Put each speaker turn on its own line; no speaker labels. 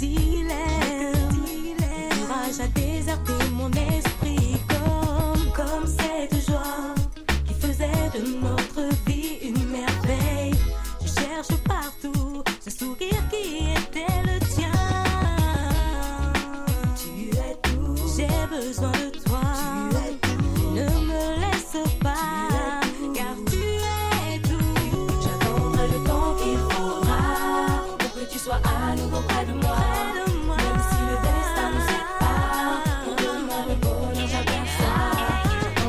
dilemme. Le courage a déserté mon esprit comme cette joie qui faisait de notre vie une merveille. Je cherche partout ce sourire qui était le tien. Tu es tout, j'ai besoin de toi. Tu es tout, ne me laisse pas, car tu es tout. J'attendrai le temps qu'il faudra pour que tu sois à nous.